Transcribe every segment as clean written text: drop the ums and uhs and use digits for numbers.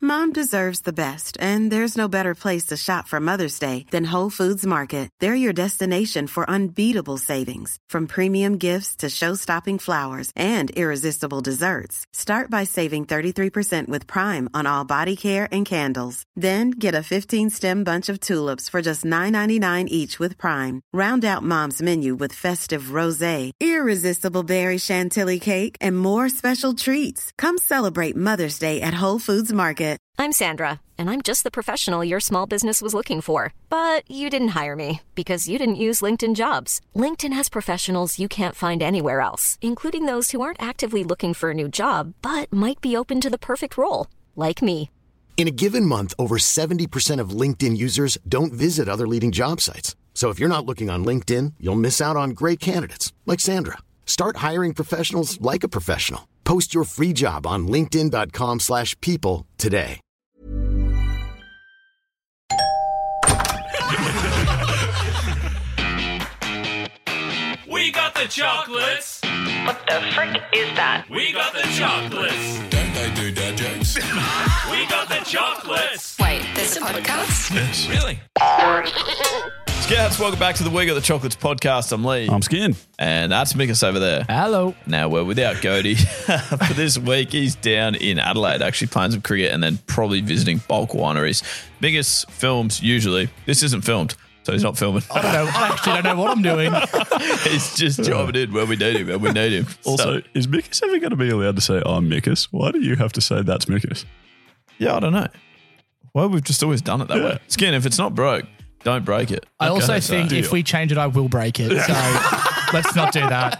Mom deserves the best, and there's no better place to shop for Mother's Day than Whole Foods Market. They're your destination for unbeatable savings, from premium gifts to show-stopping flowers and irresistible desserts. Start by saving 33% with Prime on all body care and candles. Then get a 15-stem bunch of tulips for just $9.99 each with Prime. Round out Mom's menu with festive rosé, irresistible berry chantilly cake, and more special treats. Come celebrate Mother's Day at Whole Foods Market. I'm Sandra, and I'm just the professional your small business was looking for. But you didn't hire me because you didn't use LinkedIn Jobs. LinkedIn has professionals you can't find anywhere else, including those who aren't actively looking for a new job, but might be open to the perfect role, like me. In a given month, over 70% of LinkedIn users don't visit other leading job sites. So if you're not looking on LinkedIn, you'll miss out on great candidates like Sandra. Start hiring professionals like a professional. Post your free job on linkedin.com/people today. We got the chocolates. What the frick is that? We got the chocolates. Don't they do dad jokes? We got the chocolates. Wait, there's a podcast? Yes. Really? Scouts, welcome back to the We Got the Chocolates podcast. I'm Lee. I'm Skin. And that's Mikus over there. Hello. Now, we're without Goaty for this week. He's down in Adelaide, actually playing some cricket and then probably visiting bulk wineries. Mikus films usually. This isn't filmed, so he's not filming. I don't know. I actually don't know what I'm doing. He's just jobbing in when we need him, and we need him. Also, is Mikus ever going to be allowed to say, I'm Mikus? Why do you have to say that's Mikus? Yeah, I don't know. Well, we've just always done it that way. Skin, if it's not broke, don't break it. I also think if we change it, I will break it. So let's not do that.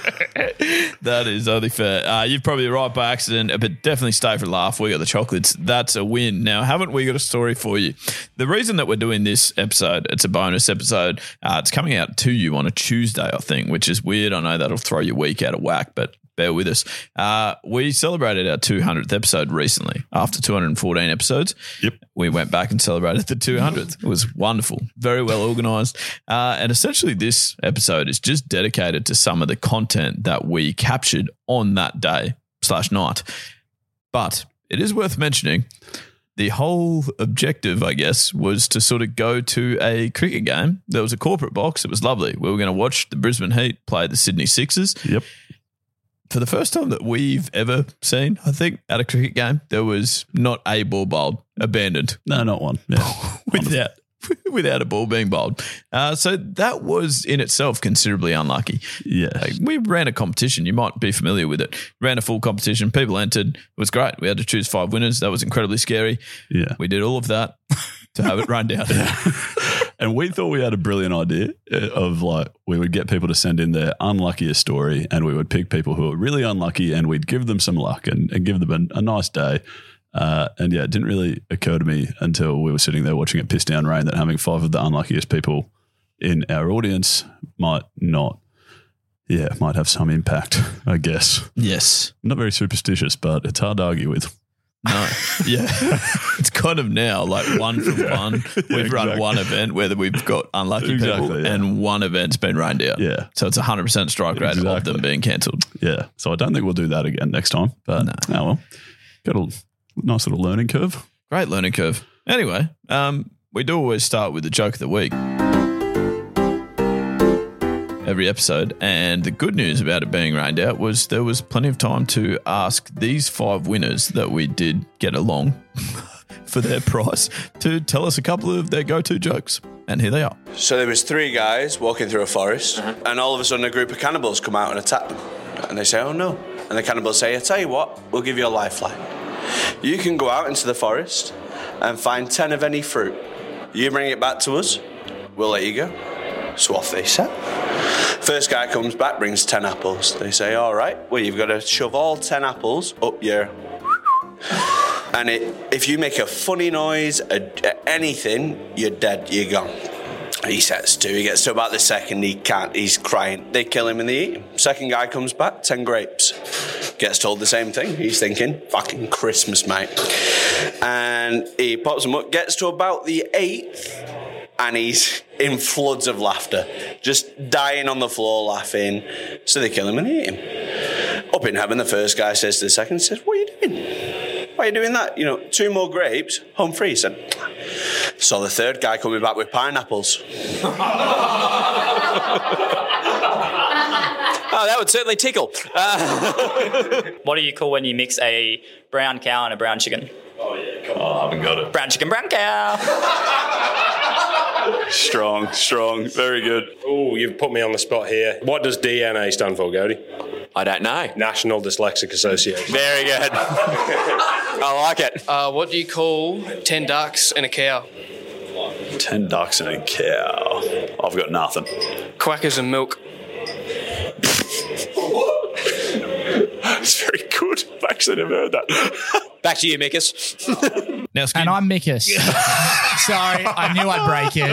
That is only fair. You've probably arrived by accident, but definitely stay for a laugh. We got the chocolates. That's a win. Now, haven't we got a story for you? The reason that we're doing this episode, it's a bonus episode. It's coming out to you on a Tuesday, I think, which is weird. I know that'll throw your week out of whack, but bear with us. We celebrated our 200th episode recently. After 214 episodes, we went back and celebrated the 200th. It was wonderful, very well organised. And essentially this episode is just dedicated to some of the content that we captured on that day/night. But it is worth mentioning the whole objective, I guess, was to sort of go to a cricket game. There was a corporate box. It was lovely. We were going to watch the Brisbane Heat play the Sydney Sixers. Yep. For the first time that we've ever seen, I think, at a cricket game, there was not a ball bowled, abandoned. No, not one. Yeah. without a ball being bowled. So that was in itself considerably unlucky. Yeah. We ran a competition. You might be familiar with it. Ran a full competition. People entered. It was great. We had to choose 5 winners. That was incredibly scary. Yeah. We did all of that to have it run down. And we thought we had a brilliant idea of like we would get people to send in their unluckiest story and we would pick people who are really unlucky and we'd give them some luck and give them a nice day. And yeah, it didn't really occur to me until we were sitting there watching it piss down rain that having 5 of the unluckiest people in our audience might have some impact, I guess. Yes. I'm not very superstitious, but it's hard to argue with. No. Yeah. It's kind of now like 1 from 1. We've run one event where we've got unlucky people and one event's been rained out. Yeah. So it's 100% strike rate of them being cancelled. Yeah. So I don't think we'll do that again next time. But got a nice little learning curve. Great learning curve. Anyway, we do always start with the joke of the week. Every episode, and the good news about it being rained out was there was plenty of time to ask these 5 winners that we did get along for their price to tell us a couple of their go-to jokes, and here they are. So there was 3 guys walking through a forest, and all of a sudden a group of cannibals come out and attack them, and they say, oh no, and the cannibals say, I tell you what, we'll give you a lifeline. You can go out into the forest and find 10 of any fruit. You bring it back to us, we'll let you go. So off they set. First guy comes back, brings 10 apples. They say, all right, well, you've got to shove all 10 apples up your... And if you make a funny noise, anything, you're dead, you're gone. He sets to. He gets to about the second, he can't, he's crying. They kill him and they eat him. Second guy comes back, 10 grapes. Gets told the same thing. He's thinking, fucking Christmas, mate. And he pops them up, gets to about the 8th, and he's in floods of laughter, just dying on the floor laughing. So they kill him and eat him. Up in heaven, the first guy says to the second, says, what are you doing? why are you doing that? 2 more grapes, home free. He said, saw the third guy coming back with pineapples. Oh, that would certainly tickle. What do you call when you mix a brown cow and a brown chicken? Oh, yeah. Come on. I haven't got it. Brown chicken, brown cow. Strong. Very good. Oh, you've put me on the spot here. What does DNA stand for, Goldie? I don't know. National Dyslexic Association. Very good. I like it. What do you call 10 ducks and a cow? 10 ducks and a cow. I've got nothing. Quackers and milk. It's very good. I've actually never heard that. Back to you, Mikus. Now, And I'm Mikus. Sorry, I knew I'd break it.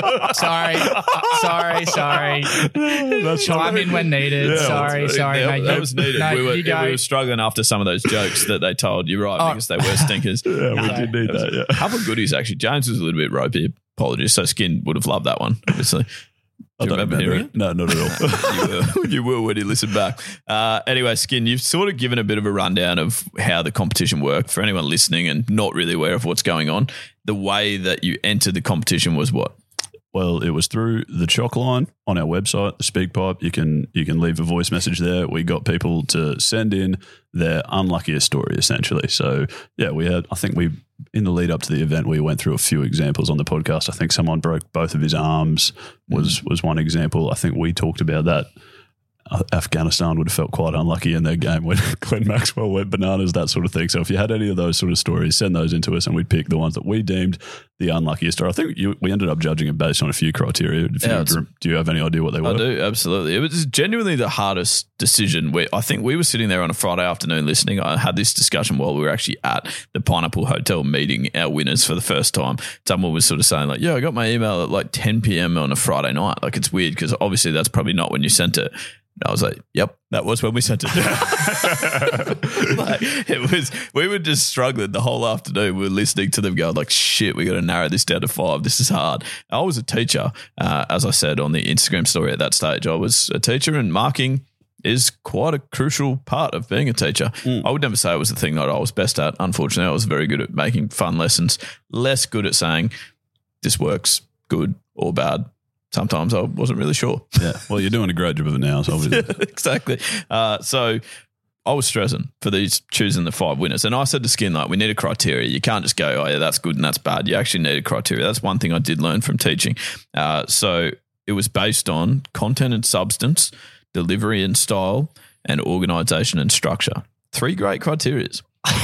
Sorry. Chime in when needed. Yeah, sorry. That was needed. No, we you go. were struggling after some of those jokes that they told. You're right, because they were stinkers. Yeah, we did need that, yeah. A couple of goodies, actually. James was a little bit ropey. Apologies. So Skin would have loved that one, obviously. I don't remember hearing it. No, not at all. You will when you listen back. Anyway, Skin, you've sort of given a bit of a rundown of how the competition worked for anyone listening and not really aware of what's going on. The way that you entered the competition was what? Well, it was through the Chock line on our website, the SpeakPipe. You can leave a voice message there. We got people to send in their unluckiest story, essentially. So, yeah, in the lead up to the event, we went through a few examples on the podcast. I think someone broke both of his arms was one example. I think we talked about that. Afghanistan would have felt quite unlucky in their game when Glenn Maxwell went bananas, that sort of thing. So if you had any of those sort of stories, send those into us and we'd pick the ones that we deemed the unluckiest. Or I think we ended up judging it based on a few criteria. Do you have any idea what they were? I do, absolutely. It was genuinely the hardest decision. I think we were sitting there on a Friday afternoon listening. I had this discussion while we were actually at the Pineapple Hotel meeting our winners for the first time. Someone was sort of saying like, yeah, I got my email at like 10 p.m. on a Friday night. Like it's weird because obviously that's probably not when you sent it. I was like, yep, that was when we sent it. We were just struggling the whole afternoon. We were listening to them go like, shit, we got to narrow this down to 5. This is hard. I was a teacher, as I said on the Instagram story at that stage. I was a teacher and marking is quite a crucial part of being a teacher. I would never say it was the thing that I was best at. Unfortunately, I was very good at making fun lessons, less good at saying this works good or bad. Sometimes I wasn't really sure. Yeah. Well, you're doing a great job of it now. So obviously. Exactly. So I was stressing for these choosing the 5 winners. And I said to Skin, like, we need a criteria. You can't just go, oh, yeah, that's good and that's bad. You actually need a criteria. That's one thing I did learn from teaching. So it was based on content and substance, delivery and style, and organisation and structure. 3 great criterias.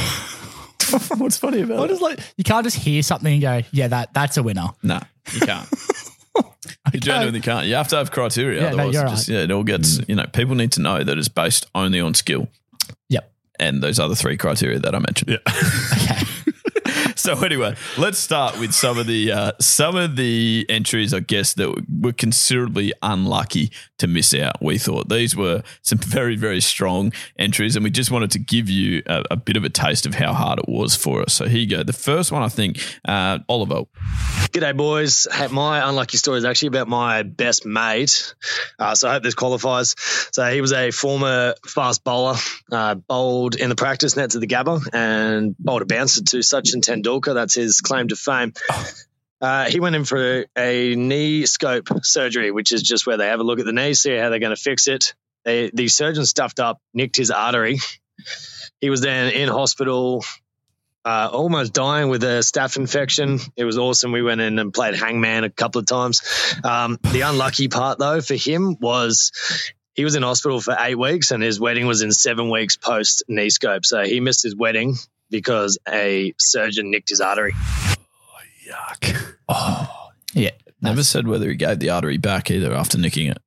What's funny about it? You can't just hear something and go, yeah, that's a winner. No, you can't. You genuinely can't. You have to have criteria. Yeah, otherwise, you're it all gets, people need to know that it's based only on skill. Yep. And those other 3 criteria that I mentioned. Yeah. Okay. So anyway, let's start with some of the entries, I guess, that were considerably unlucky to miss out. We thought these were some very, very strong entries, and we just wanted to give you a bit of a taste of how hard it was for us. So here you go. The first one, I think, Oliver. G'day, boys. Hey, my unlucky story is actually about my best mate. So I hope this qualifies. So he was a former fast bowler, bowled in the practice nets of the Gabba and bowled a bouncer to Sachin Tendulkar. That's his claim to fame. He went in for a knee scope surgery, which is just where they have a look at the knee, see how they're going to fix it. The surgeon stuffed up, nicked his artery. He was then in hospital, almost dying with a staph infection. It was awesome. We went in and played hangman a couple of times. The unlucky part, though, for him was he was in hospital for 8 weeks and his wedding was in 7 weeks post knee scope. So he missed his wedding because a surgeon nicked his artery. Oh, yuck. Oh, yeah. Never said whether he gave the artery back either after nicking it.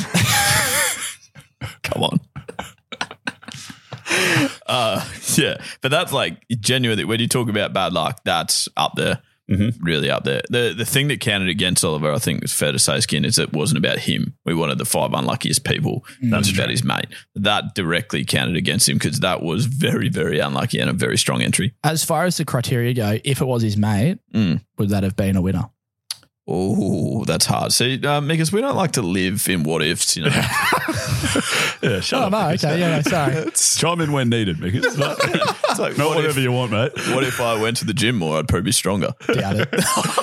Come on. Yeah, but that's like genuinely, when you talk about bad luck, that's up there. Really up there. The thing that counted against Oliver, I think it's fair to say, Skin, is it wasn't about him. We wanted the 5 unluckiest people. That's about his mate. That directly counted against him because that was very, very unlucky and a very strong entry. As far as the criteria go, if it was his mate, would that have been a winner? Oh, that's hard. See, because we don't like to live in what ifs, you know. Yeah, shut up. No, okay, yeah, no, sorry. Chime in when needed, Mick. It's like not whatever you want, mate. What if I went to the gym more? I'd probably be stronger. Doubt it.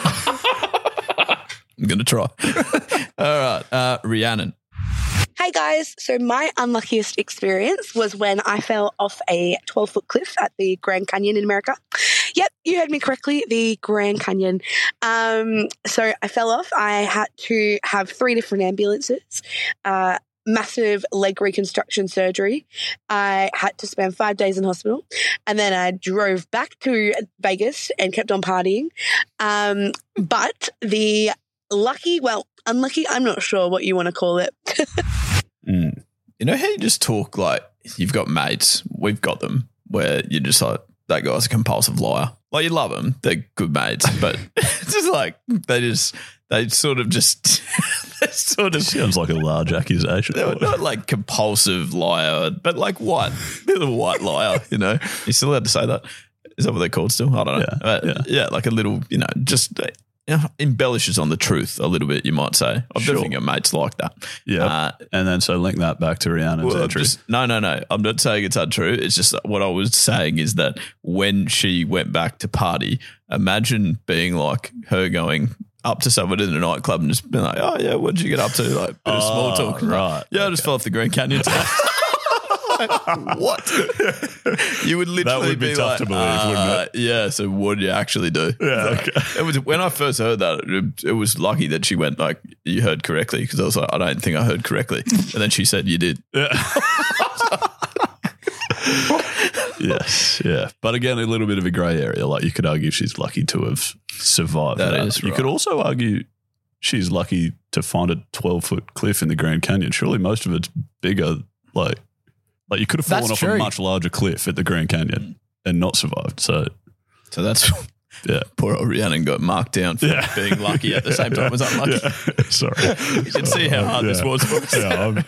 I'm going to try. All right, Rhiannon. Hey guys, so my unluckiest experience was when I fell off a 12-foot cliff at the Grand Canyon in America. Yep, you heard me correctly, the Grand Canyon. So I fell off. I had to have 3 different ambulances, massive leg reconstruction surgery. I had to spend 5 days in hospital, and then I drove back to Vegas and kept on partying. But the unlucky, I'm not sure what you want to call it. You know how you just talk like you've got mates, we've got them, where you're just like, that guy's a compulsive liar. Like, you love them, they're good mates, but it's just like they sort of sounds like a large accusation. They're not like compulsive liar, but like what? They're a white liar, you know. You're still allowed to say that. Is that what they're called still? I don't know. Yeah, like a little, you know, just embellishes on the truth a little bit, you might say. I don't think your mates like that. Yeah. And then so link that back to Rhiannon's entry. No. I'm not saying it's untrue. It's just that what I was saying is that when she went back to party, imagine being like her going up to someone in a nightclub and just being like, oh, yeah, what did you get up to? Like, bit of small talk. Right. Yeah, I just fell off the Grand Canyon today. What? You would literally that would be tough like, to believe, wouldn't it? Yeah, so what did you actually do? Yeah, okay. It was when I first heard that, it was lucky that she went like, you heard correctly, because I was like, I don't think I heard correctly. And then she said, you did. Yeah. Yes, yeah. But again, a little bit of a grey area. Like, you could argue she's lucky to have survived that. Is You right. could also argue she's lucky to find a 12-foot cliff in the Grand Canyon. Surely most of it's bigger, like you could have fallen That's off true. a much larger cliff at the Grand Canyon and not survived. So that's yeah. Poor old Rhiannon got marked down for being lucky at the same time as unlucky. Yeah. Sorry. You can see how hard this was for us.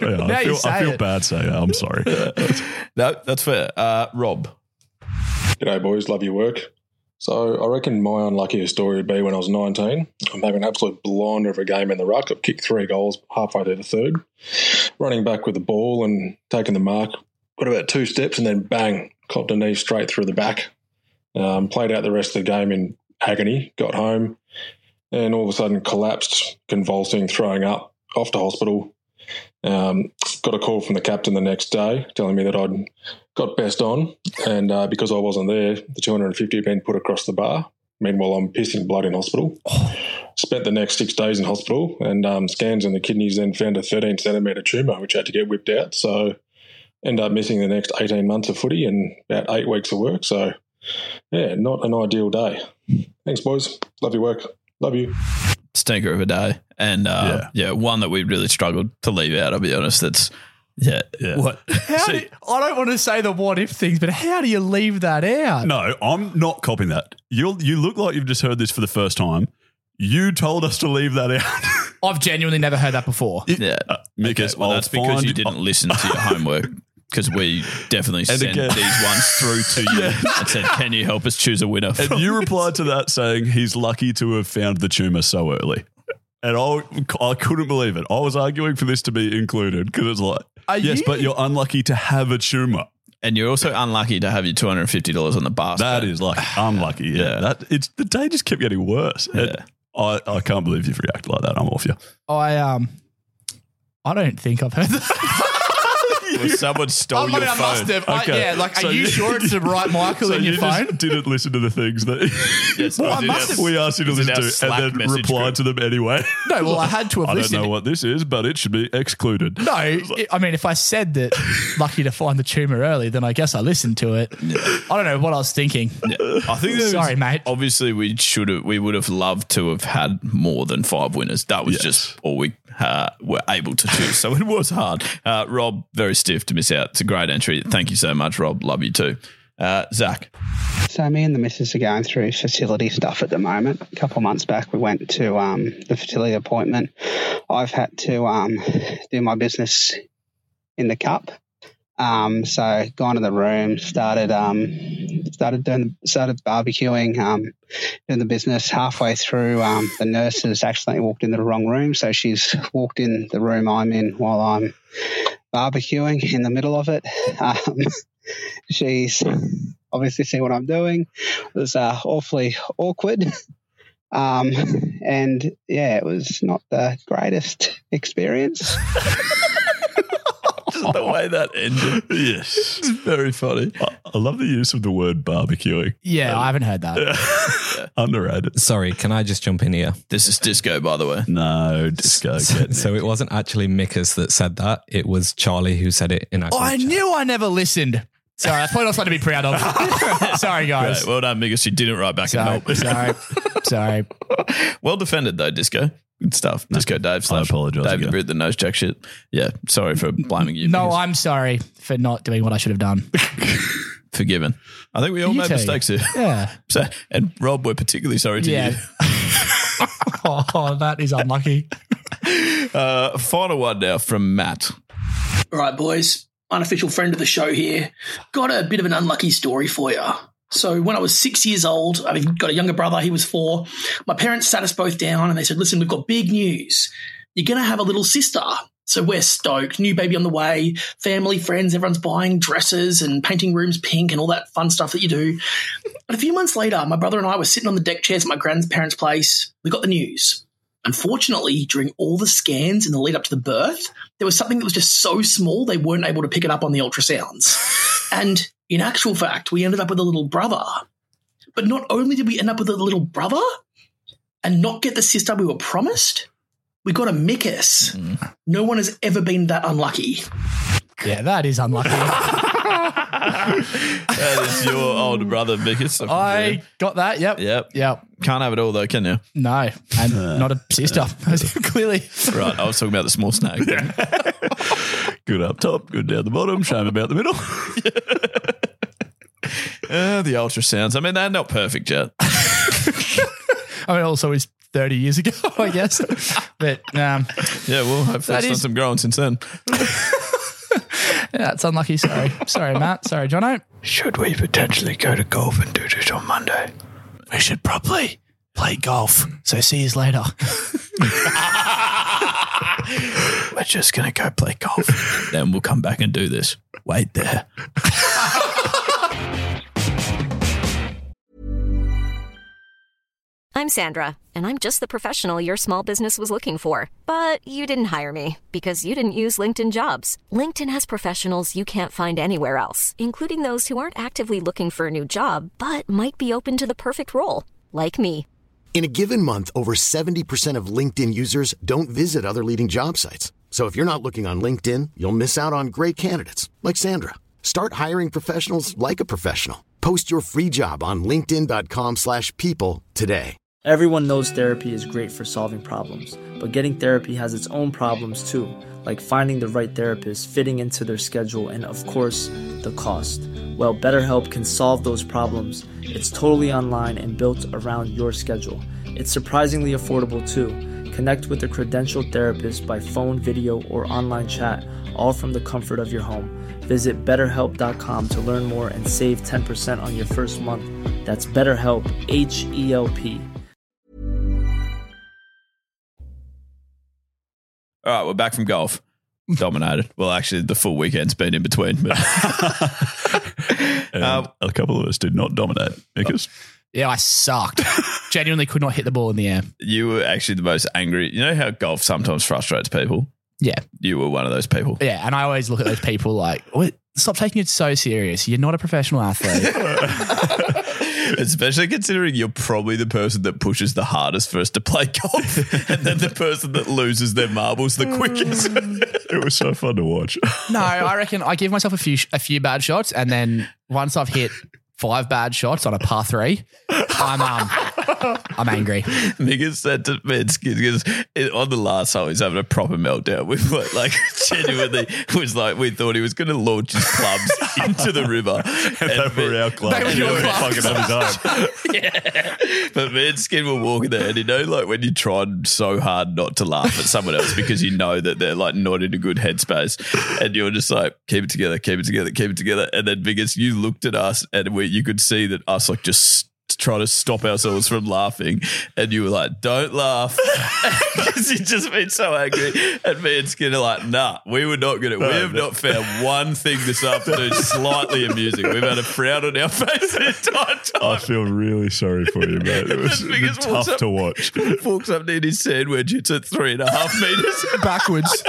I feel bad saying that. I'm sorry. No, that's fair. Rob. G'day, boys. Love your work. So I reckon my unluckiest story would be when I was 19. I'm having an absolute blinder of a game in the ruck. I've kicked 3 goals halfway through the third. Running back with the ball and taking the mark. Got about 2 steps and then bang, copped a knee straight through the back. Played out the rest of the game in agony, got home, and all of a sudden collapsed, convulsing, throwing up, off to hospital. Got a call from the captain the next day telling me that I'd got best on, and because I wasn't there, the 250 had been put across the bar. Meanwhile, I'm pissing blood in hospital. Spent the next 6 days in hospital, and scans in the kidneys then found a 13-centimetre tumour, which had to get whipped out. So ended up missing the next 18 months of footy and about 8 weeks of work. So, yeah, not an ideal day. Thanks, boys. Love your work. Love you. Stinker of a day. And, one that we really struggled to leave out, I'll be honest. That's, what? I don't want to say the what if things, but how do you leave that out? No, I'm not copying that. You look like you've just heard this for the first time. You told us to leave that out. I've genuinely never heard that before. Because that's because you didn't listen to your homework. Because we definitely sent these ones through to you and said, can you help us choose a winner? And you replied to that saying he's lucky to have found the tumour so early. And I couldn't believe it. I was arguing for this to be included because it's like, but you're unlucky to have a tumour. And you're also unlucky to have your $250 on the basket. That is like unlucky. Yeah. The day just kept getting worse. Yeah. I can't believe you've reacted like that. I'm off you. I don't think I've heard that. Well, someone stole your phone. I must have. Okay. Are you sure it's the right Michael in your phone? Just didn't listen to the things that we asked you to listen to and then replied to them anyway. No, well, I had to have I listened. don't know what this is, but it should be excluded. No, I mean, if I said that lucky to find the tumour early, then I guess I listened to it. Yeah. I don't know what I was thinking. Yeah. I think sorry, mate. Obviously, we would have loved to have had more than 5 winners. That was just all we were able to choose. So it was hard. Rob, very stiff to miss out. It's a great entry. Thank you so much, Rob. Love you too. Zach. So me and the missus are going through fertility stuff at the moment. A couple of months back, we went to the fertility appointment. I've had to do my business in the cup. So gone to the room, started barbecuing, doing the business. Halfway through, the nurse has accidentally walked into the wrong room, so she's walked in the room I'm in while I'm barbecuing in the middle of it. She's obviously seen what I'm doing. It was awfully awkward. And yeah, it was not the greatest experience. Just the way that ended. Yes. It's very funny. I love the use of the word barbecuing. Yeah, I haven't heard that. Underrated. Sorry, can I just jump in here? This is Disco, by the way. No, Disco. So it wasn't actually Mikas that said that. It was Charlie who said it in our I knew I never listened. Sorry, that's probably not something to be proud of. Sorry, guys. Great. Well done, Mikas. You didn't write back and help. Sorry. Well defended, though, Disco. Good stuff. Disco Dave / I apologise Dave the again. Brit, the nose jack shit. Yeah, sorry for blaming you. No, Mikas. I'm sorry for not doing what I should have done. Forgiven. I think we all You made too. mistakes here. Yeah. So, and Rob, we're particularly sorry to you. Oh, that is unlucky. Final one now from Matt. All right, boys. Unofficial friend of the show here. Got a bit of an unlucky story for you. So when I was 6 years old, I've got a younger brother. He was 4. My parents sat us both down and they said, listen, we've got big news. You're going to have a little sister. So we're stoked. New baby on the way. Family, friends, everyone's buying dresses and painting rooms pink and all that fun stuff that you do. But a few months later, my brother and I were sitting on the deck chairs at my grandparents' place. We got the news. Unfortunately, during all the scans in the lead up to the birth, there was something that was just so small they weren't able to pick it up on the ultrasounds. And in actual fact, we ended up with a little brother. But not only did we end up with a little brother and not get the sister we were promised, we got a Mikas. No one has ever been that unlucky. Yeah, that is unlucky. That is your older brother, Mikas. I got that. Yep. Can't have it all, though, can you? No, and not a sister, Clearly. Right, I was talking about the small snag. Good up top, good down the bottom, shame about the middle. The ultrasounds. I mean, they're not perfect yet. I mean, also it's 30 years ago, I guess. But yeah, well, hopefully it's done some growing since then. Yeah, it's unlucky. Sorry, Matt. Sorry, Jono. Should we potentially go to golf and do this on Monday? We should probably play golf. So see you later. We're just going to go play golf. Then we'll come back and do this. Wait there. I'm Sandra, and I'm just the professional your small business was looking for. But you didn't hire me because you didn't use LinkedIn Jobs. LinkedIn has professionals you can't find anywhere else, including those who aren't actively looking for a new job, but might be open to the perfect role, like me. In a given month, over 70% of LinkedIn users don't visit other leading job sites. So if you're not looking on LinkedIn, you'll miss out on great candidates like Sandra. Start hiring professionals like a professional. Post your free job on linkedin.com/people today. Everyone knows therapy is great for solving problems, but getting therapy has its own problems too, like finding the right therapist, fitting into their schedule, and of course, the cost. Well, BetterHelp can solve those problems. It's totally online and built around your schedule. It's surprisingly affordable too. Connect with a credentialed therapist by phone, video, or online chat, all from the comfort of your home. Visit BetterHelp.com to learn more and save 10% on your first month. That's BetterHelp, H-E-L-P. All right, we're back from golf. Dominated. Well, actually, the full weekend's been in between. But a couple of us did not dominate. Because yeah, I sucked. Genuinely could not hit the ball in the air. You were actually the most angry. You know how golf sometimes frustrates people? Yeah. You were one of those people. Yeah, and I always look at those people like, stop taking it so serious. You're not a professional athlete. Especially considering you're probably the person that pushes the hardest for us to play golf and then the person that loses their marbles the quickest. It was so fun to watch. No, I reckon I give myself a few bad shots, and then once I've hit 5 bad shots on a par 3, I'm angry. Mikas said to me, because on the last hole, he's having a proper meltdown. We were like, genuinely, was like, we thought he was going to launch his clubs into the river. And they were our clubs. They were your clubs. Fucking on his own. But me and Skin were walking there, and like when you tried so hard not to laugh at someone else because you know that they're like not in a good headspace, and you're just like, keep it together, keep it together, keep it together. And then because you looked at us, and you could see that us like just trying to stop ourselves from laughing, and you were like, don't laugh, because you'd just been so angry. And me and Skin are like, nah, we were not going to. We have not found one thing this afternoon slightly amusing. We've had a frown on our face the entire time. I feel really sorry for you, mate. It was tough to watch. Walks up to eat his sandwich. It's at 3.5 meters backwards.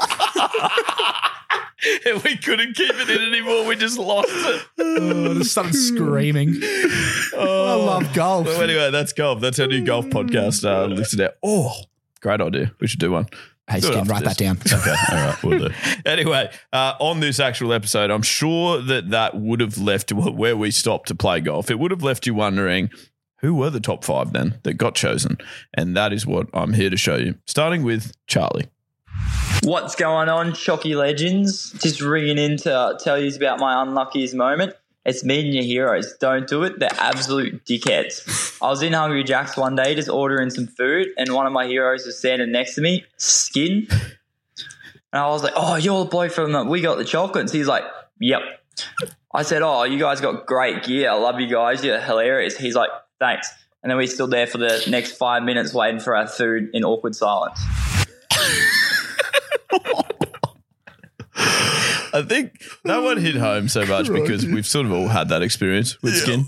And we couldn't keep it in anymore. We just lost it. I just started screaming. I love golf. Well, anyway, that's golf. That's our new golf podcast. Listen out. Oh, great idea. We should do one. Hey, Skin, write that down. Okay, all right, we'll do. Anyway, on this actual episode, I'm sure that would have left where we stopped to play golf. It would have left you wondering, who were the top 5 then that got chosen? And that is what I'm here to show you. Starting with Charlie. What's going on, Shocky Legends? Just ringing in to tell you about my unluckiest moment. It's me and your heroes. Don't do it. They're absolute dickheads. I was in Hungry Jack's one day just ordering some food, and one of my heroes was standing next to me, Skin. And I was like, oh, you're the bloke from We Got the Chocolates. He's like, yep. I said, oh, you guys got great gear. I love you guys. You're hilarious. He's like, thanks. And then we stood there for the next 5 minutes waiting for our food in awkward silence. I think that one hit home so much because we've sort of all had that experience with Skin.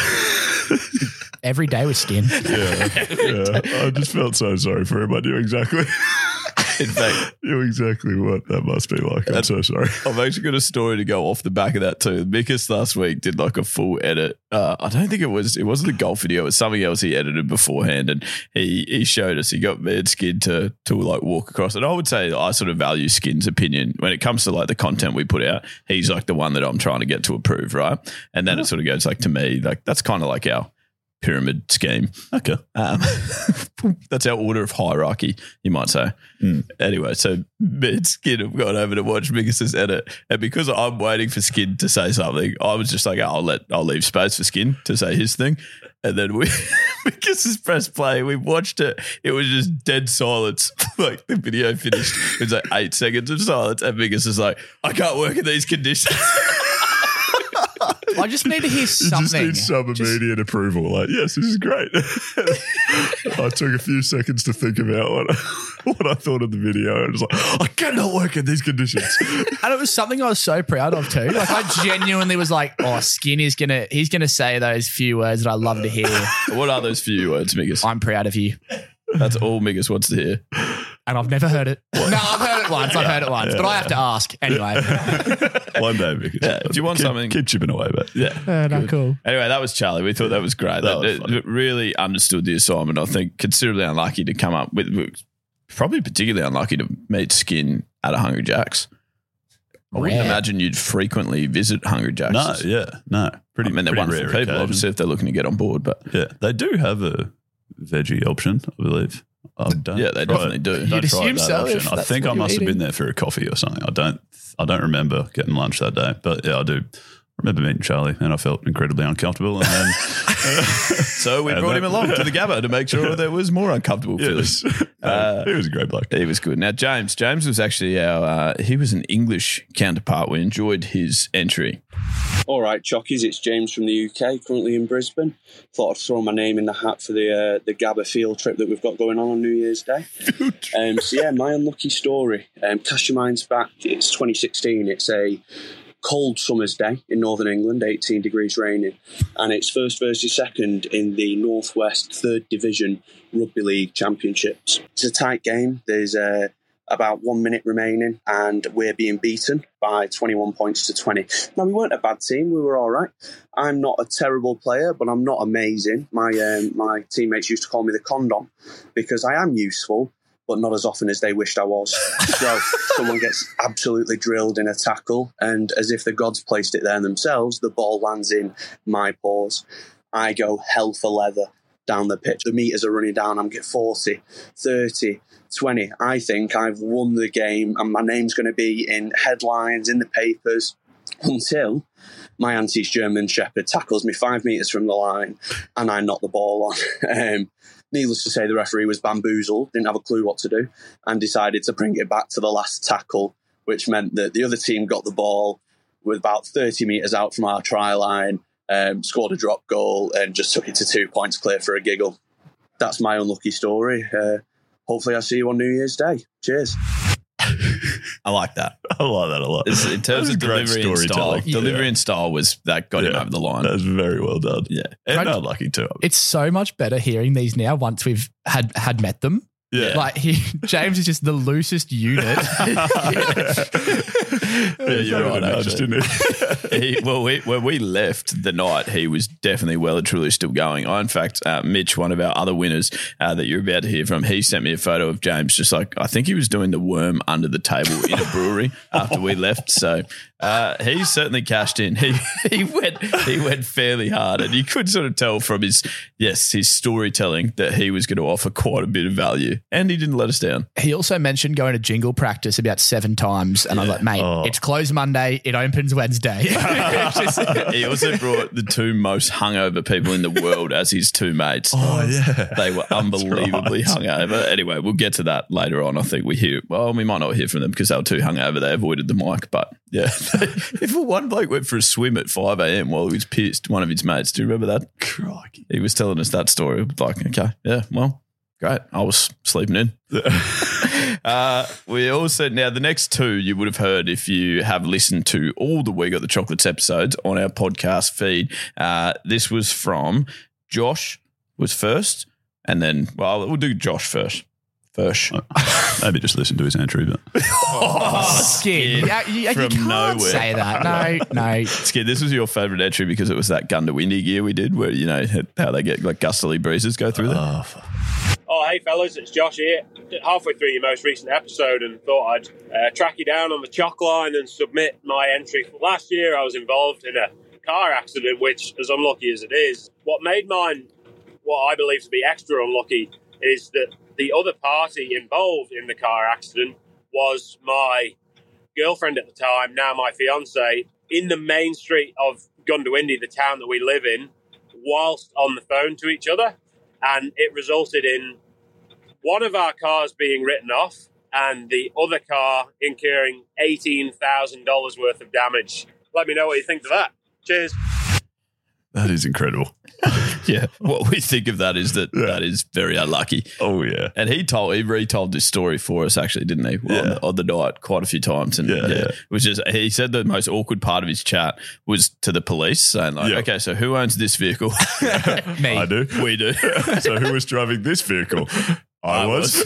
Every day with Skin. Yeah. I just felt so sorry for him. I knew exactly. In fact, knew exactly what that must be like. I'm so sorry. I've actually got a story to go off the back of that too. Mikas last week did like a full edit. I don't think it wasn't the golf video. It was something else he edited beforehand, and he showed us. He got me and Skin to like walk across. And I would say I sort of value Skin's opinion when it comes to like the content we put out. He's like the one that I'm trying to get to approve, right? And then it sort of goes like to me, like that's kind of like our pyramid scheme. Okay. That's our order of hierarchy, you might say. Anyway, so me and Skin have gone over to watch Mikas' edit, and because I'm waiting for Skin to say something, I was just like, I'll leave space for Skin to say his thing. And then Mikas has pressed play. We watched it. It was just dead silence. Like the video finished. It was like 8 seconds of silence, and Mikas is like, I can't work in these conditions. I just need to hear something. You just need some immediate approval. Like, yes, this is great. I took a few seconds to think about what I thought of the video. I was like, I cannot work in these conditions. And it was something I was so proud of too. Like I genuinely was like, oh, Skin he's gonna say those few words that I love to hear. What are those few words, Mikas? I'm proud of you. That's all Mikas wants to hear. And I've never heard it. No, I've heard it once. But I have to ask anyway. One day, Mikas. Yeah, do you want something? Keep chipping away, but yeah. No, cool. Anyway, that was Charlie. We thought that was great. It really understood the assignment. I think considerably unlucky to come up with, probably particularly unlucky to meet Skin at a Hungry Jack's. I wouldn't imagine you'd frequently visit Hungry Jack's. No. They're wonderful people, occasion. obviously, if they're looking to get on board. But yeah, they do have a veggie option, I believe. Yeah, they definitely do. You'd assume so. I think I must have been there for a coffee or something. I don't remember getting lunch that day, but yeah, I do remember meeting Charlie, and I felt incredibly uncomfortable. And then, so we brought him along to the Gabba to make sure there was more uncomfortable feelings. He was a great bloke. He was good. Now, James was actually he was an English counterpart. We enjoyed his entry. All right, Chockies, it's James from the UK, currently in Brisbane. Thought I'd throw my name in the hat for the Gabba field trip that we've got going on New Year's Day. My unlucky story. Cast your minds back, it's 2016. It's a cold summer's day in Northern England, 18 degrees raining, and it's first versus second in the Northwest 3rd Division Rugby League Championships. It's a tight game. There's about 1 minute remaining, and we're being beaten by 21 points to 20. Now, we weren't a bad team. We were all right. I'm not a terrible player, but I'm not amazing. My teammates used to call me the condom because I am useful, but not as often as they wished I was. So someone gets absolutely drilled in a tackle, and as if the gods placed it there themselves, the ball lands in my paws. I go hell for leather down the pitch. The meters are running down. I'm getting 40, 30, 20. I think I've won the game, and my name's going to be in headlines, in the papers. until my auntie's German Shepherd tackles me 5 metres from the line and I knock the ball on. Needless to say, the referee was bamboozled, didn't have a clue what to do, and decided to bring it back to the last tackle, which meant that the other team got the ball with about 30 metres out from our try line, scored a drop goal and just took it to 2 points clear for a giggle. That's my unlucky story. Hopefully I see you on New Year's Day. Cheers. I like that. I like that a lot. In terms of delivery and style, delivery and style was that got him over the line. That was very well done. Yeah. And unlucky too. It's so much better hearing these now once we've had met them. Yeah. Like James is just the loosest unit. You're right, actually. When we left the night, he was definitely well and truly still going. In fact, Mitch, one of our other winners that you're about to hear from, he sent me a photo of James just like, I think he was doing the worm under the table in a brewery after we left. So he certainly cashed in. He went fairly hard, and you could sort of tell from his storytelling that he was going to offer quite a bit of value, and he didn't let us down. He also mentioned going to jingle practice about 7 times, and I was like, mate, it's closed Monday, it opens Wednesday. He also brought the 2 most hungover people in the world as his 2 mates. Oh, yeah. They were unbelievably hungover. Anyway, we'll get to that later on. I think we might not hear from them because they were too hungover. They avoided the mic, but yeah. If one bloke went for a swim at 5 a.m. while he was pissed, one of his mates, do you remember that? Crikey. He was telling us that story. Like, okay, yeah, well, great. I was sleeping in. We also, now the next 2 you would have heard if you have listened to all the We Got the Chocolates episodes on our podcast feed. This was from Josh was first, and then, well, we'll do Josh first. Maybe just listen to his entry, but Skid. You from can't nowhere. say that. No. Skid, this was your favourite entry because it was that Gundawindi gear we did where, you know, how they get like gustily breezes go through there. Oh, hey fellas, it's Josh here. Halfway through your most recent episode and thought I'd track you down on the chalk line and submit my entry. Last year I was involved in a car accident, which, as unlucky as it is, what made mine what I believe to be extra unlucky is that the other party involved in the car accident was my girlfriend at the time, now my fiance, in the main street of Gundawindi, the town that we live in, whilst on the phone to each other. And it resulted in one of our cars being written off and the other car incurring $18,000 worth of damage. Let me know what you think of that. Cheers. that is incredible. Yeah. What we think of that is that is very unlucky. Oh, yeah. And he retold this story for us, actually, didn't he? On the night quite a few times. And it was just, he said the most awkward part of his chat was to the police saying, like, okay, so who owns this vehicle? Me. I do. We do. So who was driving this vehicle? I was.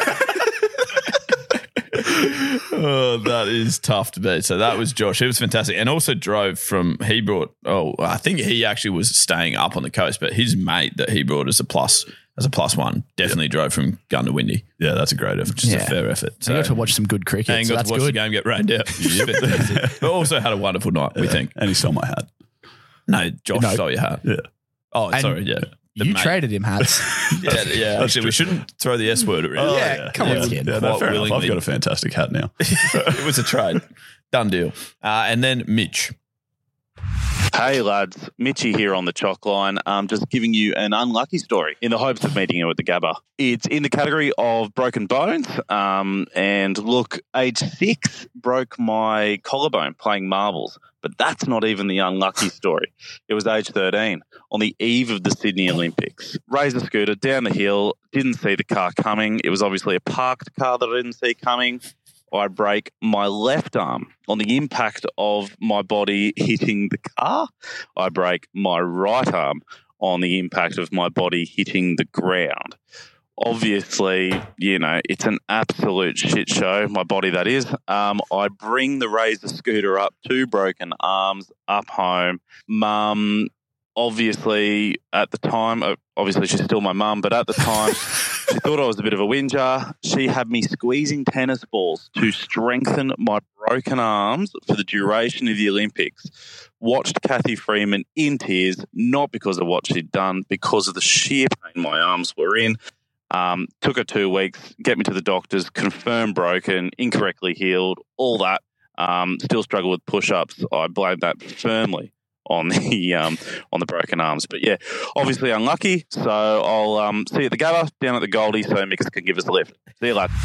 Oh, that is tough to beat. So that was Josh. He was fantastic. And also drove I think he actually was staying up on the coast, but his mate that he brought as a plus one definitely drove from Gundawindi. Yeah, that's a great effort. Just a fair effort. So, got to watch some good cricket. And so got that's to watch good. the game get rained out. But also had a wonderful night, we think. And he stole my hat. No, Josh stole your hat. Yeah. Oh, And sorry, yeah. You traded him hats. Yeah. Actually, we shouldn't throw the S word around. Come on, kid. Yeah, no, fair enough. I've got a fantastic hat now. It was a trade. Done deal. And then Mitch. Hey lads, Mitchy here on the chalk line. Just giving you an unlucky story in the hopes of meeting you at the Gabba. It's in the category of broken bones. And look, age 6 broke my collarbone playing marbles. But that's not even the unlucky story. It was age 13 on the eve of the Sydney Olympics. Raised a scooter down the hill, didn't see the car coming. It was obviously a parked car that I didn't see coming. I break my left arm on the impact of my body hitting the car. I break my right arm on the impact of my body hitting the ground. Obviously, it's an absolute shit show, my body that is. I bring the Razor scooter up, 2 broken arms, up home. Mum, obviously, at the time, obviously she's still my mum, but at the time, she thought I was a bit of a whinger. She had me squeezing tennis balls to strengthen my broken arms for the duration of the Olympics. Watched Kathy Freeman in tears, not because of what she'd done, because of the sheer pain my arms were in. Took her 2 weeks, get me to the doctors, confirmed broken, incorrectly healed, all that. Still struggle with push-ups. I blame that firmly on the broken arms. But yeah, obviously unlucky. So I'll see you at the Gabba down at the Goldie so Mick can give us a lift. See you later.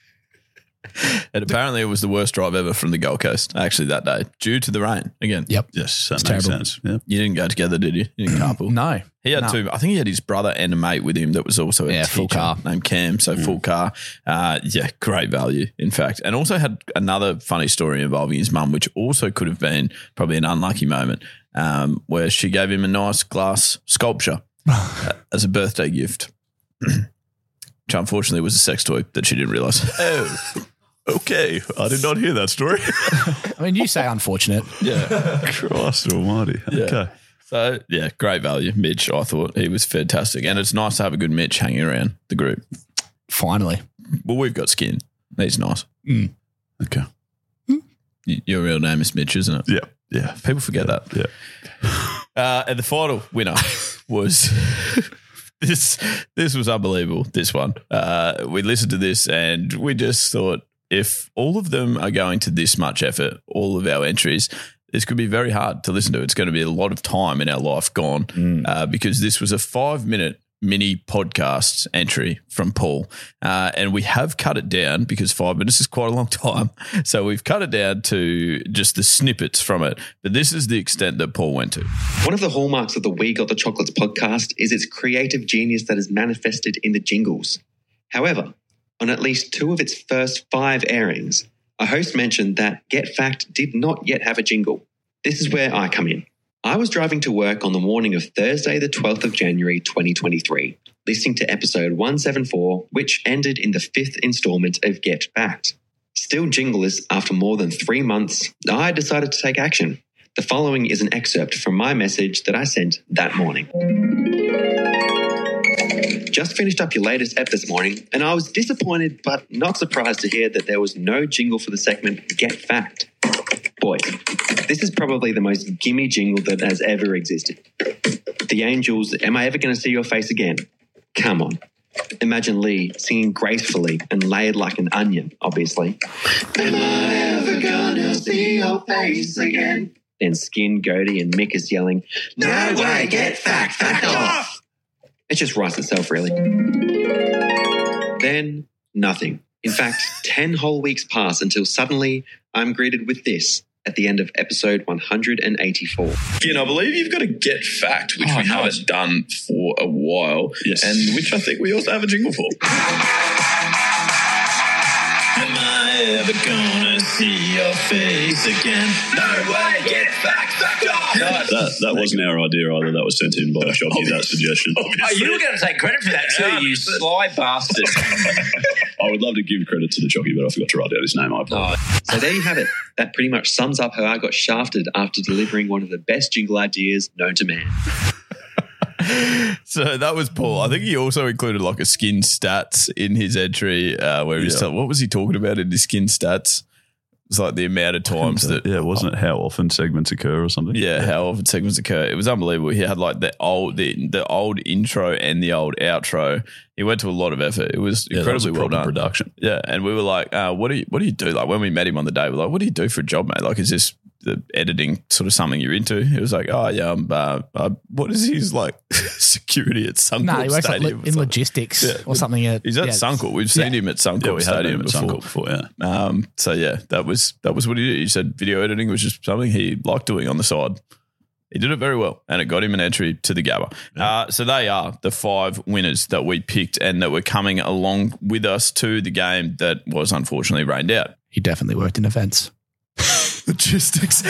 And apparently it was the worst drive ever from the Gold Coast, actually, that day, due to the rain again. Yep. Yes, that It's makes terrible. sense. Yep. You didn't go together, did you? You didn't carpool? No. He had No. two. I think he had his brother and a mate with him that was also a full teacher car. named Cam. So full car. Yeah, great value, in fact. And also had another funny story involving his mum, which also could have been probably an unlucky moment, where she gave him a nice glass sculpture as a birthday gift, which unfortunately was a sex toy that she didn't realise. Oh, okay. I did not hear that story. I mean, you say unfortunate. Yeah. Christ almighty. Yeah. Okay. So, yeah, great value. Mitch, I thought he was fantastic. And it's nice to have a good Mitch hanging around the group. Finally. Well, we've got skin. He's nice. Okay. Your real name is Mitch, isn't it? Yeah. Yeah. People forget that. Yeah. And the final winner was this was unbelievable, this one. We listened to this and we just thought, if all of them are going to this much effort, all of our entries, this could be very hard to listen to. It's going to be a lot of time in our life gone because this was a 5-minute mini podcast entry from Paul. And we have cut it down because 5 minutes is quite a long time. So we've cut it down to just the snippets from it. But this is the extent that Paul went to. One of the hallmarks of the We Got the Chocolates podcast is its creative genius that is manifested in the jingles. However, on at least 2 of its first 5 airings, a host mentioned that Get Fact did not yet have a jingle. This is where I come in. I was driving to work on the morning of Thursday, the 12th of January, 2023, listening to episode 174, which ended in the 5th installment of Get Fact. Still jingleless after more than 3 months, I decided to take action. The following is an excerpt from my message that I sent that morning. Just finished up your latest ep this morning, and I was disappointed but not surprised to hear that there was no jingle for the segment Get Fact. Boys, this is probably the most gimme jingle that has ever existed. The Angels, Am I Ever Gonna See Your Face Again? Come on. Imagine Lee singing gracefully and layered like an onion, obviously. Am I ever gonna see your face again? Then Skin, Goaty, and Mick is yelling, No way, Get Fact, fact off! It just writes itself, really. Then, nothing. In fact, 10 whole weeks pass until suddenly I'm greeted with this at the end of episode 184. Again, I believe you've got a Get Fact, which we haven't done for a while, and which I think we also have a jingle for. Am I ever gonna see your face again? No way, Get Fact, fact off! That wasn't our idea either. That was sent in by Shocky, that suggestion. Oh, you were going to take credit for that too, you sly bastard. I would love to give credit to the Shocky, but I forgot to write down his name. I apologize. So there you have it. That pretty much sums up how I got shafted after delivering one of the best jingle ideas known to man. So that was Paul. I think he also included like a skin stats in his entry where he was telling, what was he talking about in his skin stats? It's like the amount of times that... Yeah, wasn't it how often segments occur or something? Yeah, how often segments occur. It was unbelievable. He had like the old intro and the old outro. He went to a lot of effort. It was incredibly well done. Production. Yeah, and we were like, what do you do? Like when we met him on the day, we're like, what do you do for a job, mate? Like, is this the editing sort of something you're into? He was like, oh yeah, what is his like security at Suncorp No, he works Stadium? in logistics or something. He's at Suncorp. We've seen him at Suncorp Stadium before. Yeah. So yeah, that was what he did. He said video editing was just something he liked doing on the side. He did it very well, and it got him an entry to the Gabba. Yeah. So they are the 5 winners that we picked and that were coming along with us to the game that was unfortunately rained out. He definitely worked in events. Logistics.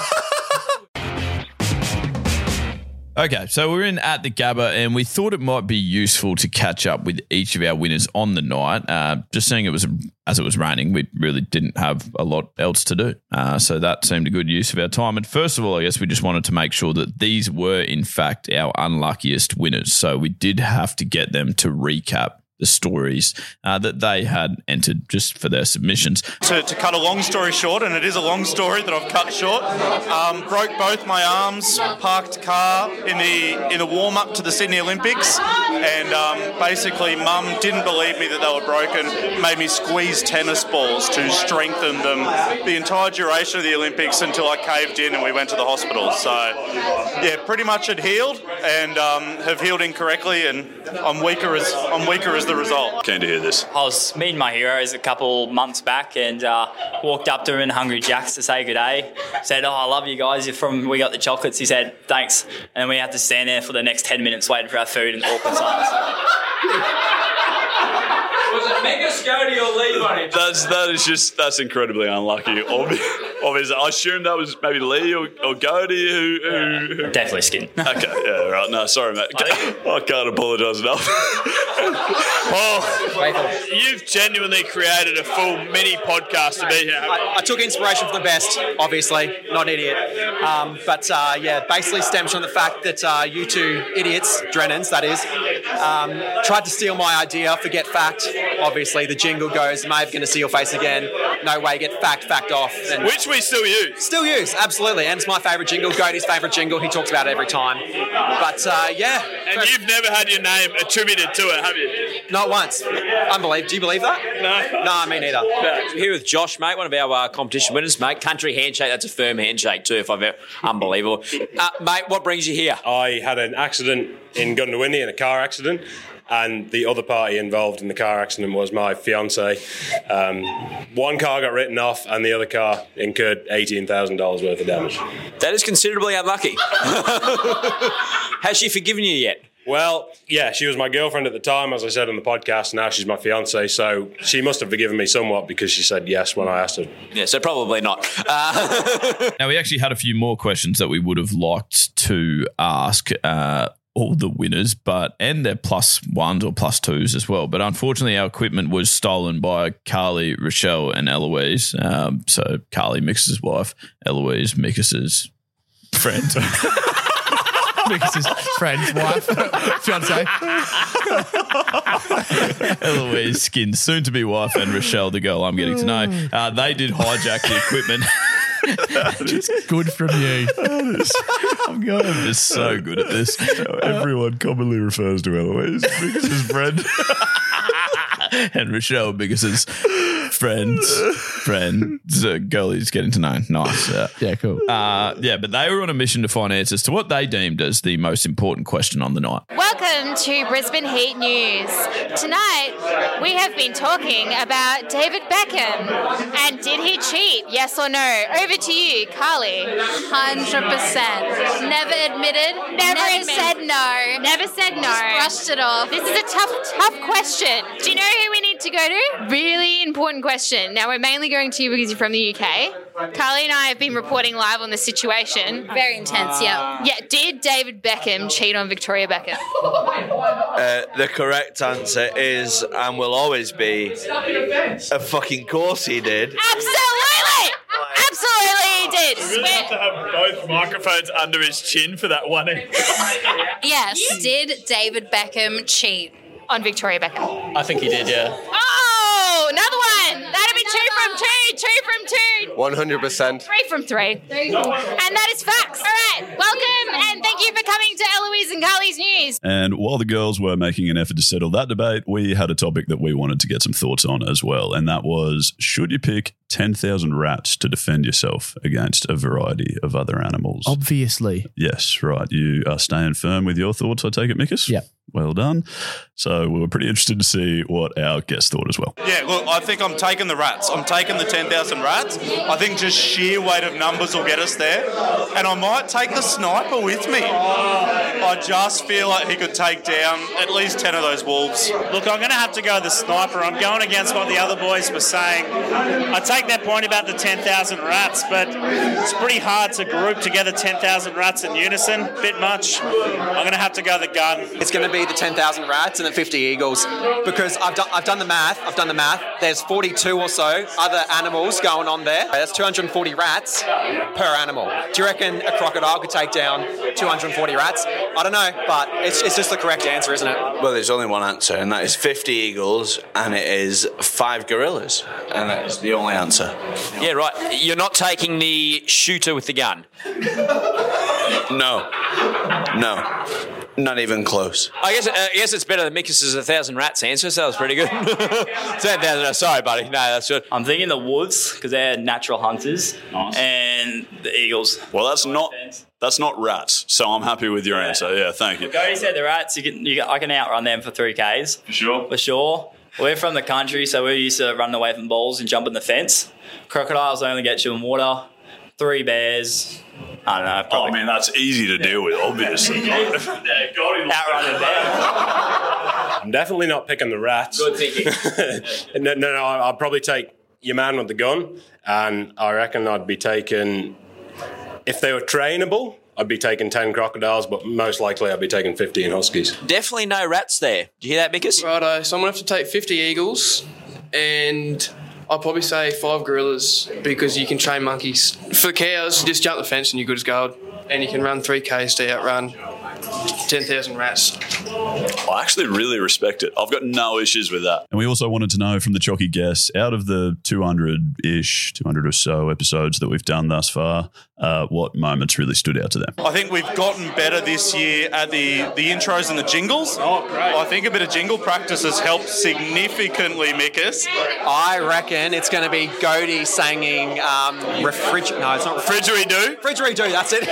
Okay, so we're in at the Gabba and we thought it might be useful to catch up with each of our winners on the night. Just seeing as it was raining, we really didn't have a lot else to do. So that seemed a good use of our time. And first of all, I guess we just wanted to make sure that these were in fact our unluckiest winners. So we did have to get them to recap the stories that they had entered just for their submissions. To cut a long story short, and it is a long story that I've cut short, broke both my arms, parked car in the warm up to the Sydney Olympics, and basically Mum didn't believe me that they were broken, made me squeeze tennis balls to strengthen them the entire duration of the Olympics until I caved in and we went to the hospital. So yeah, pretty much it healed and have healed incorrectly, and I'm weaker as the result. Keen to hear this. I was meeting my heroes a couple months back and walked up to him in Hungry Jack's to say good day. Said, I love you guys. You're from We Got the Chocolates. He said, thanks. And then we had to stand there for the next 10 minutes waiting for our food in awkward silence. Was it Mega Scody or Lee on it? That's incredibly unlucky. Obviously, I assume that was maybe Lee or Godey who Definitely Skin. Okay, yeah, right. No, sorry, mate. I can't apologise enough. Well, you've genuinely created a full mini podcast to be here. I took inspiration from the best, obviously, not an idiot. Basically stems from the fact that you two idiots, Drennans, that is, tried to steal my idea, forget fact. Obviously, the jingle goes, Maeve going to see your face again. No way, get fact off. And which we still use. Still use, absolutely. And it's my favourite jingle, Godey's favourite jingle. He talks about it every time. But, yeah. And you've never had your name attributed to it, have you? Not once. Unbelievable. Do you believe that? No. No, me neither. We're here with Josh, mate, one of our competition winners, mate. Country handshake, that's a firm handshake too, if I've ever... Unbelievable. Mate, what brings you here? I had an accident in Goondiwindi, in a car accident, and the other party involved in the car accident was my fiancée. One car got written off and the other car incurred $18,000 worth of damage. That is considerably unlucky. Has she forgiven you yet? Well, yeah, she was my girlfriend at the time, as I said on the podcast. Now she's my fiancée, so she must have forgiven me somewhat because she said yes when I asked her. Yeah, so probably not. Now, we actually had a few more questions that we would have liked to ask all the winners, and their +1s or +2s as well. But unfortunately, our equipment was stolen by Carly, Rochelle, and Eloise. So Carly, Mick's wife, Eloise, Mick's friend. Mick's friend's wife, fiance. Eloise, Skin's soon-to-be wife, and Rochelle, the girl I'm getting to know. They did hijack the equipment. Just good from you. I'm just so good at this. Everyone commonly refers to Eloise Mick's friend. And Rochelle Biggus's friend, girl he's getting to know. Nice. Yeah, cool. But they were on a mission to find answers to what they deemed as the most important question on the night. Welcome to Brisbane Heat News. Tonight, we have been talking about David Beckham. And did he cheat? Yes or no? Over to you, Carly. 100%. Never admitted. Never said no. Never said no. Just brushed it off. This is a tough question. Do you know who we need to go to? Really important question. Now, we're mainly going to you because you're from the UK. Carly and I have been reporting live on the situation. Very intense, yeah. Yeah, did David Beckham cheat on Victoria Beckham? The correct answer is, and will always be, of fucking course he did. Absolutely! Absolutely he did. You really have to have both microphones under his chin for that one. Yes. Did David Beckham cheat on Victoria Beckham? I think he did, yeah. Oh, another one. That'd be 2 from 2. 2 from 2. 100%. 3 from 3. There you go. And that is facts. All right. Welcome and thank you for coming to Eloise and Carly's News. And while the girls were making an effort to settle that debate, we had a topic that we wanted to get some thoughts on as well. And that was, should you pick 10,000 rats to defend yourself against a variety of other animals? Obviously. Yes, right. You are staying firm with your thoughts, I take it, Mickis? Yeah. Well done. So we were pretty interested to see what our guests thought as well. Yeah, look, I think I'm taking the rats. I'm taking the 10,000 rats. I think just sheer weight of numbers will get us there. And I might take the sniper with me. I just feel like he could take down at least 10 of those wolves. Look, I'm going to have to go the sniper. I'm going against what the other boys were saying. I take that point about the 10,000 rats, but it's pretty hard to group together 10,000 rats in unison. Bit much. I'm going to have to go the gun. It's going to be the 10,000 rats and the 50 eagles because I've done the math. There's 42 or so other of animals going on there. That's 240 rats per animal. Do you reckon a crocodile could take down 240 rats? I don't know, but it's just the correct answer, isn't it? Well, there's only one answer, and that is 50 eagles, and it is 5 gorillas, and that is the only answer. Yeah, right. You're not taking the shooter with the gun. No, not even close. I guess it's better than Mick's 1,000 rats answer, so that was pretty good. 10,000, sorry, buddy. No, that's good. I'm thinking the woods, because they're natural hunters, and the eagles. Well, that's not rats, so I'm happy with your answer. Yeah, thank you. Cody said the rats, I can outrun them for 3Ks. For sure. We're from the country, so we're used to running away from balls and jumping the fence. Crocodiles only get you in water. 3 bears. I don't know. Probably. I mean, that's easy to deal with, obviously. Outrun a bear. I'm definitely not picking the rats. Good thinking. No, I'll probably take your man with the gun, and I reckon I'd be taking, if they were trainable, I'd be taking 10 crocodiles, but most likely I'd be taking 15 huskies. Definitely no rats there. Do you hear that, Mickers? Righto, so I'm going to have to take 50 eagles, and I'll probably say 5 gorillas, because you can train monkeys. For cows, just jump the fence and you're good as gold. And you can run 3Ks to outrun 10,000 rats. I actually really respect it. I've got no issues with that. And we also wanted to know from the Chalky guests, out of the 200 or so episodes that we've done thus far, what moments really stood out to them? I think we've gotten better this year at the intros and the jingles. Oh, great. I think a bit of jingle practice has helped significantly, Mickers. I reckon it's going to be Goaty singing No, it's not Fridgery-doo. Fridgery-doo, that's it.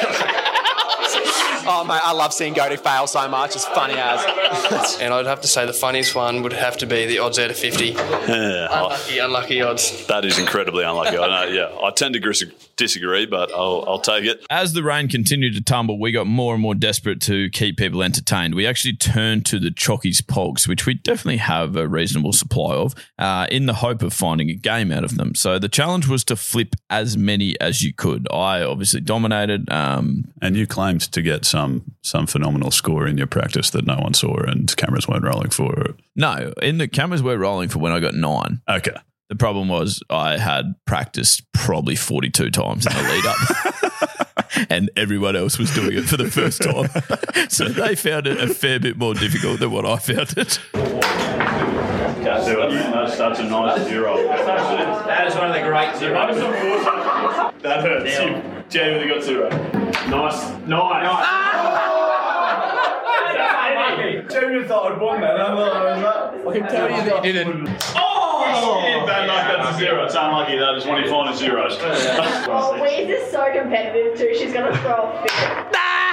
Oh, mate, I love seeing Goaty fail so much. It's funny as. And I'd have to say the funniest one would have to be the odds out of 50. Unlucky odds. That is incredibly unlucky. I tend to disagree, but I'll take it. As the rain continued to tumble, we got more and more desperate to keep people entertained. We actually turned to the Chockies Pogs, which we definitely have a reasonable supply of, in the hope of finding a game out of them. So the challenge was to flip as many as you could. I obviously dominated. And you claimed to get some phenomenal score in your practice that no one saw and cameras weren't rolling for. No, the cameras were rolling for when I got 9. Okay. The problem was I had practiced probably 42 times in the lead up. And everyone else was doing it for the first time. So they found it a fair bit more difficult than what I found it. That's a nice 0. That is one of the great zeros. That hurts. You genuinely got 0. Nice. Genuinely thought I'd won that. I can tell you that you didn't. Oh! Bad luck, that's a 0. It's unlucky. That is one of your finest zeros. Oh, Weez is so competitive too. She's going to throw a fit.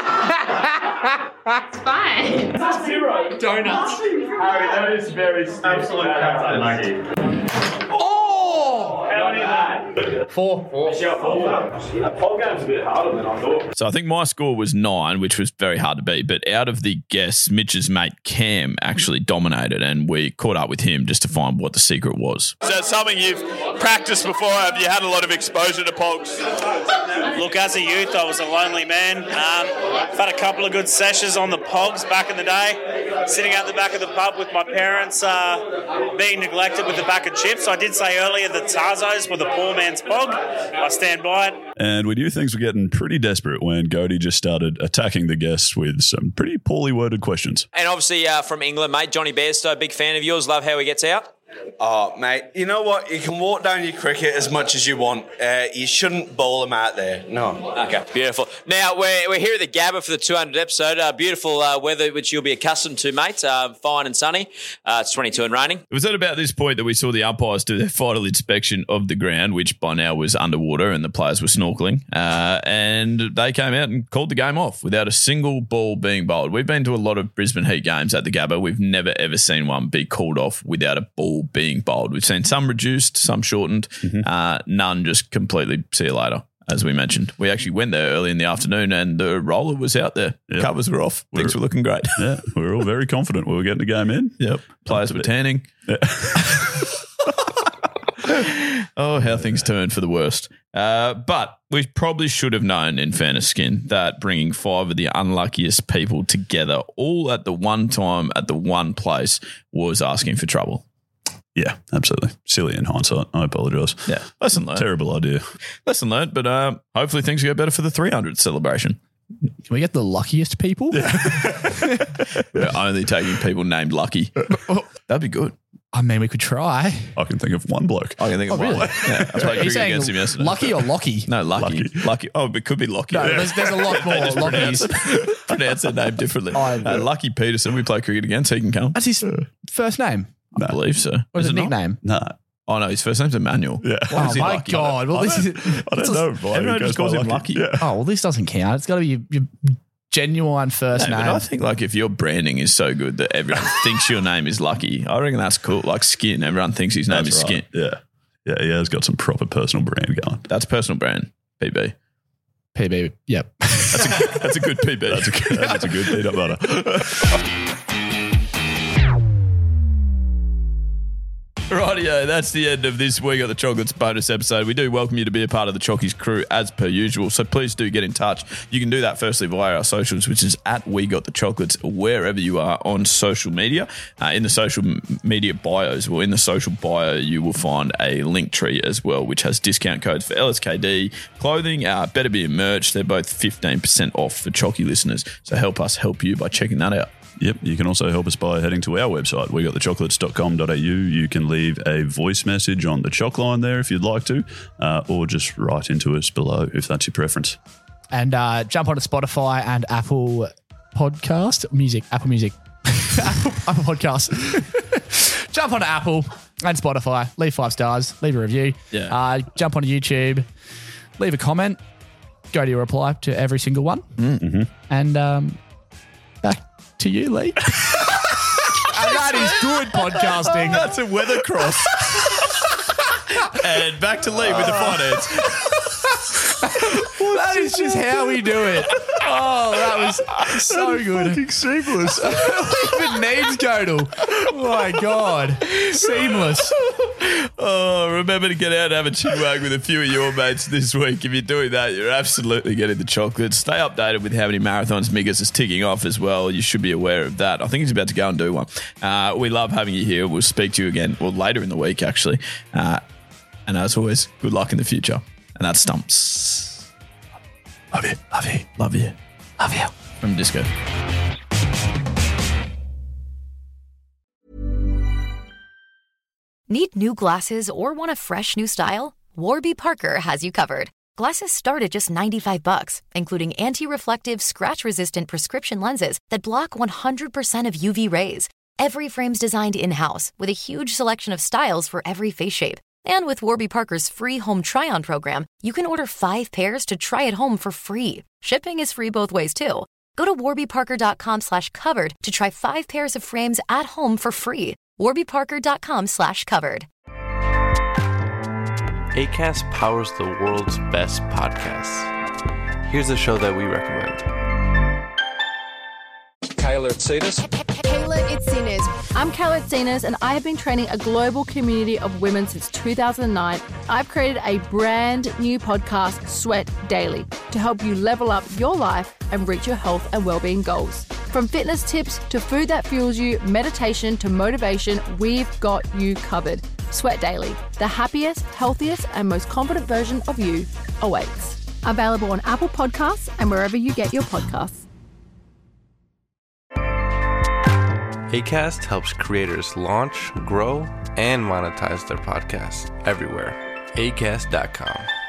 It's fine. That's 0 donuts. Harry, that is very absolute unlucky. Oh! How many that? 4. That pole game's a bit harder than I thought. So I think my score was 9, which was very hard to beat. But out of the guests, Mitch's mate Cam actually dominated, and we caught up with him just to find what the secret was. Is that something you've practiced before? Have you had a lot of exposure to pogs? Look, as a youth, I was a lonely man. I've had a couple of good sessions on the pogs back in the day, sitting out the back of the pub with my parents, being neglected with the bag of chips. I did say earlier that Tarzos were the poor man's pog. I stand by it. And we knew things were getting pretty desperate when Goaty just started attacking the guests with some pretty poorly worded questions. And obviously from England, mate, Johnny Bairstow, big fan of yours. Love how he gets out. Oh, mate, you know what? You can walk down your cricket as much as you want. You shouldn't bowl them out there. No. Okay, beautiful. Now, we're here at the Gabba for the 200th episode. Beautiful weather, which you'll be accustomed to, mate. Fine and sunny. It's 22 and raining. It was at about this point that we saw the umpires do their final inspection of the ground, which by now was underwater and the players were snorkeling. And they came out and called the game off without a single ball being bowled. We've been to a lot of Brisbane Heat games at the Gabba. We've never, ever seen one be called off without a ball being bowled. We've seen some reduced, some shortened, none just completely see you later, as we mentioned. We actually went there early in the afternoon and the roller was out there. Yep. Covers were off. Things were looking great. Yeah, we were all very confident we were getting the game in. Yep. Players were tanning. Yeah. Oh, how things turned for the worst. But we probably should have known, in fairness, Skin, that bringing 5 of the unluckiest people together all at the one time at the one place was asking for trouble. Yeah, absolutely. Silly in hindsight. I apologise. Yeah, lesson learned. Terrible idea. Lesson learned, but hopefully things go better for the 300 celebration. Can we get the luckiest people? We're only taking people named Lucky. That'd be good. I mean, we could try. I can think of one bloke. I can think of really? one. Yeah, I played cricket against him yesterday. Lucky or Locky? No, Lucky. Oh, it could be Lucky. No, there's a lot more Lockies. Pronounce their name differently. Lucky Peterson, we play cricket against. He can come. That's his first name? I believe so. Or is it a not? nickname? No. Oh, no, his first name's Emmanuel. Yeah. Oh, my God. Well, this is... I don't know. Everyone just calls him Lucky. Yeah. Oh, well, this doesn't count. It's got to be your genuine first No, name. but I think like if your branding is so good that everyone thinks your name is Lucky, I reckon that's cool. Like Skin, everyone thinks his name is Skin. Yeah. Yeah, he has got some proper personal brand going. That's personal brand, PB. PB, yep. That's a good PB. That's a good peanut butter. Rightio, that's the end of this week of the Chocolates bonus episode. We do welcome you to be a part of the Chockies crew as per usual, so please do get in touch. You can do that firstly via our socials, which is at We Got the Chocolates, wherever you are on social media. In the social media bios, in the social bio, you will find a link tree as well, which has discount codes for LSKD clothing, Better Be merch. They're both 15% off for Chocky listeners, so help us help you by checking that out. Yep, you can also help us by heading to our website, wegotthechocolates.com.au. You can leave a voice message on the Choc line there if you'd like to, or just write into us below if that's your preference. And jump onto Spotify and Apple Podcast Music. Apple Music. Apple Podcast. Jump onto Apple and Spotify. Leave 5 stars. Leave a review. Yeah. Jump onto YouTube. Leave a comment. Go to your reply to every single one. Mm-hmm. And back to you, Lee. And that is good podcasting. That's a weather cross. And back to Lee with the finance. That is just how we do it. Oh, that was so good. Fucking seamless. Even needs Godel. Oh my God. Seamless. Oh, remember to get out and have a chinwag with a few of your mates this week. If you're doing that, you're absolutely getting the chocolates. Stay updated with how many marathons Miggers is ticking off as well. You should be aware of that. I think he's about to go and do one. We love having you here. We'll speak to you again, later in the week, actually. And as always, good luck in the future. And that's Stumps. Love you. Love you. Love you. Love you. From Disco. Need new glasses or want a fresh new style? Warby Parker has you covered. Glasses start at just $95, including anti-reflective, scratch-resistant prescription lenses that block 100% of UV rays. Every frame's designed in-house with a huge selection of styles for every face shape. And with Warby Parker's free home try-on program, you can order 5 pairs to try at home for free. Shipping is free both ways, too. Go to warbyparker.com/covered to try 5 pairs of frames at home for free. warbyparker.com/covered. Acast powers the world's best podcasts. Here's a show that we recommend. Kayla Itsinas. Kayla Itsinas. I'm Kayla Itsinas, and I have been training a global community of women since 2009. I've created a brand new podcast, Sweat Daily, to help you level up your life and reach your health and well-being goals. From fitness tips to food that fuels you, meditation to motivation, we've got you covered. Sweat Daily, the happiest, healthiest, and most confident version of you awaits. Available on Apple Podcasts and wherever you get your podcasts. Acast helps creators launch, grow, and monetize their podcasts everywhere. Acast.com.